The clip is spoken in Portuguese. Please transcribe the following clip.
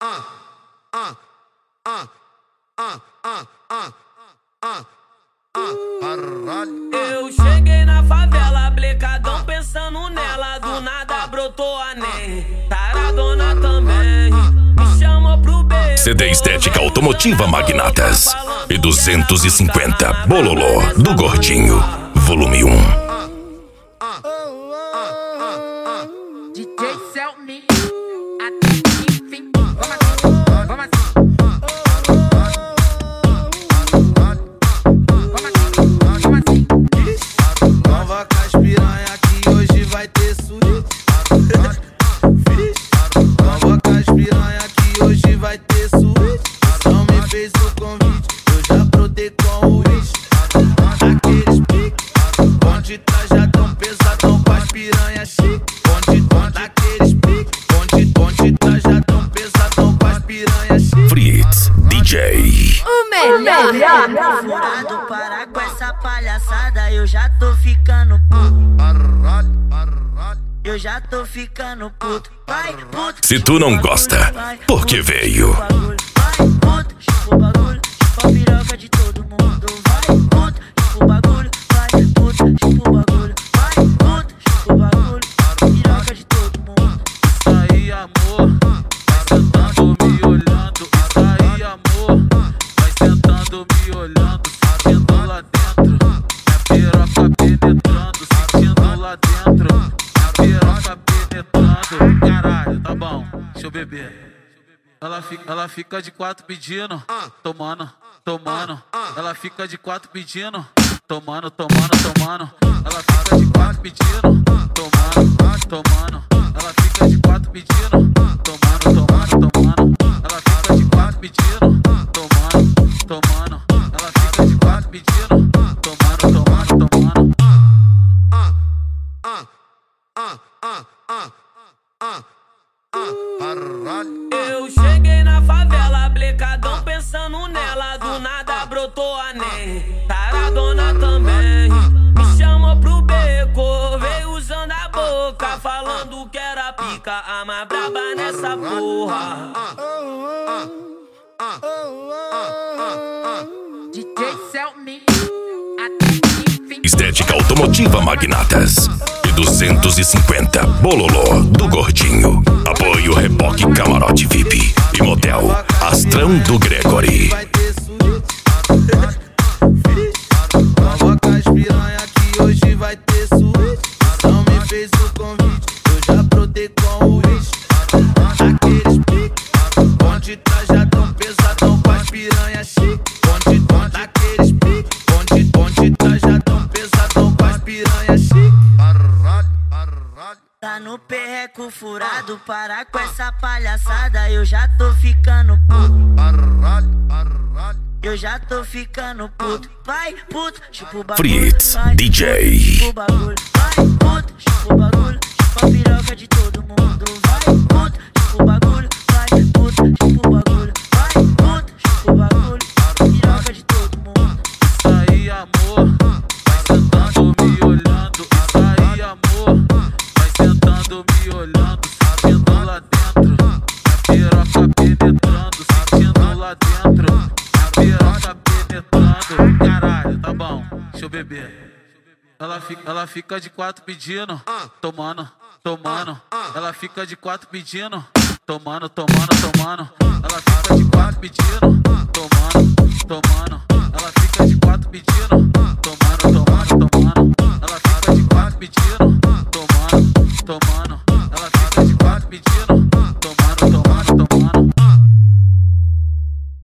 Eu cheguei na favela, blecadão pensando nela. Do nada brotou a NEM, taradona também. Me chamou pro beco. CD Estética Automotiva Magnatas e 250 Bololô do Gordinho, volume 1. DJ Selmy, até enfim. Vamos assim. Nova Caspiranha que hoje vai ter suíte. Nova Caspiranha que hoje vai ter suíte. Não me fez o convite, eu já brotei com o Wish. Aqueles piques, bonde trajadão pesadão com as piranhas chique. Daqueles piques, bonde trajadão pesadão com as piranhas chique. Fritz DJ. O melhor. Furado, para com essa palhaçada, eu já tô ficando puto. Eu já tô ficando puto. Vai, puto. Se tu não gosta, por que veio? Vai, puto, chupa o bagulho, chupa a piroca de todo mundo. Vai, puto, chupa o bagulho, vai, puto, chupa o bagulho. Vai, puto, chupa o bagulho, piroca de todo mundo. Isso aí, amor, vai sentando me olhando. Isso aí, amor, vai sentando me olhando. Sentindo lá dentro, minha piroca penetrando. Sentindo lá dentro, minha piroca penetrando. Caralho, tá bom, deixa eu beber. Ela fica de quatro pedindo, tomando. Ela fica de quatro pedindo, tomando. Ela fica de quatro pedindo, tomando. Ela fica de quatro pedindo, tomando. Ela fica de quatro pedindo, tomando. Ela fica de quatro pedindo, tomando. Eu cheguei na favela, blecadão pensando nela. Do nada brotou a NEM, taradona também. Me chamou pro beco, veio usando a boca, falando que era pica, a mais braba nessa porra. DJ Selmy, até enfim. Estética Automotiva Magnatas e 250 Bololô do Gordinho. Apoio Reboque Camarote VIP e Motel Astrão do Gregory. Vai ter suíte. Nova Caspiranha que hoje vai ter suíte. Não me fez o convite, eu já brotei com o Wish. Aqueles piques, bonde trajadão pesadão com as piranhas chique. Daqueles piques, bonde trajadão pesadão com as piranhas chique. Tá no perreco furado, para com essa palhaçada, eu já tô ficando puto. Eu já tô ficando puto. Vai, puto, chupa o bagulho. Fritz vai, DJ. chupa o bagulho. Vai, puto, chupa o bagulho, chupa a piroca de todo mundo. Vai, puto, chupa o bagulho. Vai, puto, chupa o bagulho. Vai, puto, chupa o bagulho, piroca de todo mundo. Isso aí, amor, vai sentando me olhando. Isso aí, amor, vai sentando me olhando. Sentindo lá dentro, minha piroca penetrando. Sentindo lá dentro, minha piroca penetrando. Caralho, tá bom, deixa eu beber. Ela fica de quatro pedindo, tomando. Ela fica de quatro pedindo, tomando. Ela fica de quatro pedindo, tomando. Ela fica de quatro pedindo, tomando. Ela fica de quatro pedindo, tomando. Ela fica de quatro pedindo.